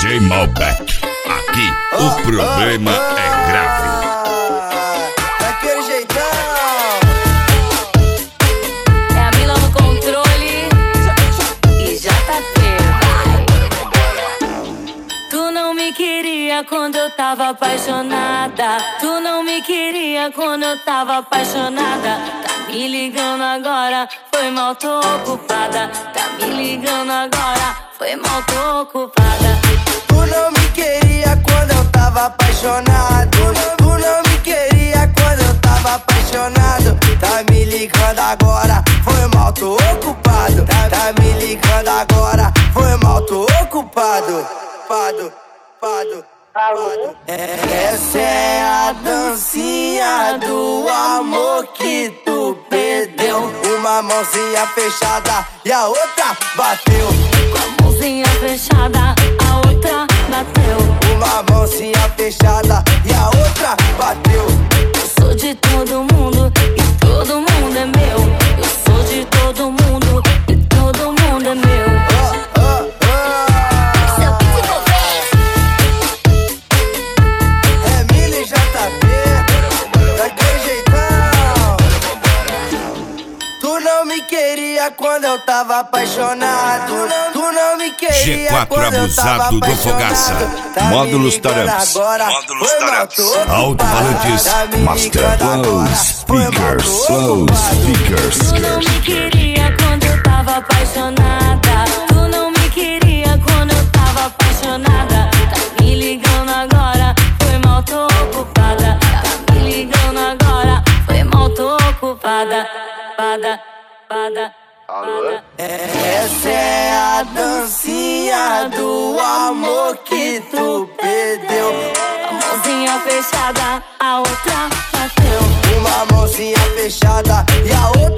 DJ Malbec. Aqui o problema é grave. Daquele jeitão. É a Mila no controle e JP. Tu não me queria quando eu tava apaixonada. Tu não me queria quando eu tava apaixonada. Tá me ligando agora, foi mal, tô ocupada. Tá me ligando agora, foi mal, tô ocupada. Tu não me queria quando eu tava apaixonado. Tu não me queria quando eu tava apaixonado. Tá me ligando agora, foi mal, tô ocupado. Tá me ligando agora, foi mal, tô ocupado. Pado. Essa é a dancinha do amor que tu perdeu. Uma mãozinha fechada e a outra bateu. Com a mãozinha fechada, a outra bateu. Uma mãozinha fechada e a outra bateu. Eu sou de todo mundo e todo mundo é meu. Eu sou de todo mundo e todo mundo é meu. É Mila e JP, daquele jeitão. Tu não me queria quando eu tava apaixonado. Tu não me queria G4 quando eu tava abusado do apaixonado. Fogaça. Tá me Módulos ligando Taramps. agora, Módulos foi mal, Taramps. tô ocupado. Alto-falantes. Tá me Master ligando agora, foi mal, Speakers. tô Flow ocupado. Speakers. Tu não me queria quando eu tava apaixonada. Tu não me queria quando eu tava apaixonada. Tá me ligando agora, foi mal, tô ocupada. Tá me ligando agora, foi mal, tô ocupada. Pada. Essa é a dancinha do amor que tu perdeu. A mãozinha fechada, a outra bateu. Uma mãozinha fechada e a outra